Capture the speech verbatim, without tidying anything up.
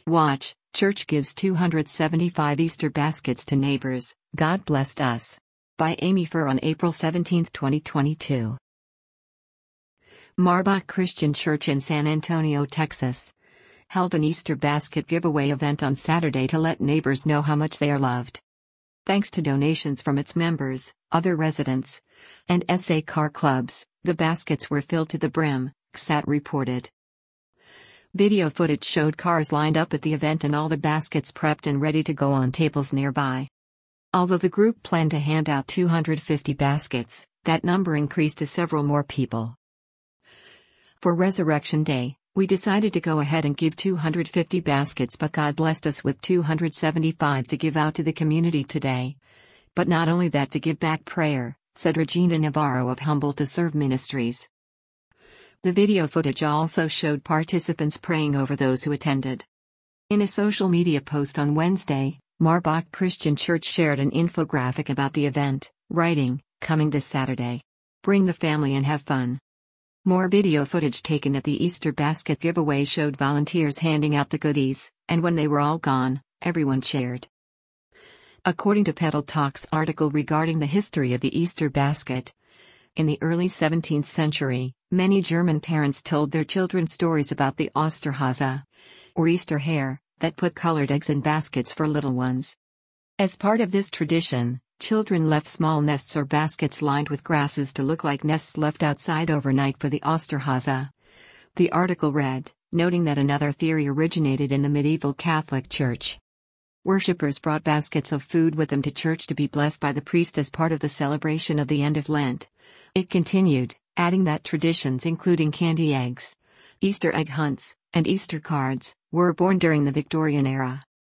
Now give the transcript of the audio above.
Watch, Church gives two hundred seventy-five Easter baskets to neighbors, God blessed us. By Amy Furr on April seventeenth, twenty twenty-two. Marbach Christian Church in San Antonio, Texas, held an Easter basket giveaway event on Saturday to let neighbors know how much they are loved. Thanks to donations from its members, other residents, and S A car clubs, the baskets were filled to the brim, C S A T reported. Video footage showed cars lined up at the event and all the baskets prepped and ready to go on tables nearby. Although the group planned to hand out two hundred fifty baskets, that number increased to several more people. For Resurrection Day, we decided to go ahead and give two hundred fifty baskets, but God blessed us with two hundred seventy-five to give out to the community today. But not only that, to give back prayer, said Regina Navarro of Humble to Serve Ministries. The video footage also showed participants praying over those who attended. In a social media post on Wednesday, Marbach Christian Church shared an infographic about the event, writing, "Coming this Saturday. Bring the family and have fun." More video footage taken at the Easter basket giveaway showed volunteers handing out the goodies, and when they were all gone, everyone shared. According to Pedal Talks article regarding the history of the Easter basket, in the early seventeenth century, many German parents told their children stories about the Osterhase, or Easter hare, that put colored eggs in baskets for little ones. As part of this tradition, children left small nests or baskets lined with grasses to look like nests left outside overnight for the Osterhase. The article read, noting that another theory originated in the medieval Catholic Church. Worshippers brought baskets of food with them to church to be blessed by the priest as part of the celebration of the end of Lent. It continued, adding that traditions including candy eggs, Easter egg hunts, and Easter cards were born during the Victorian era.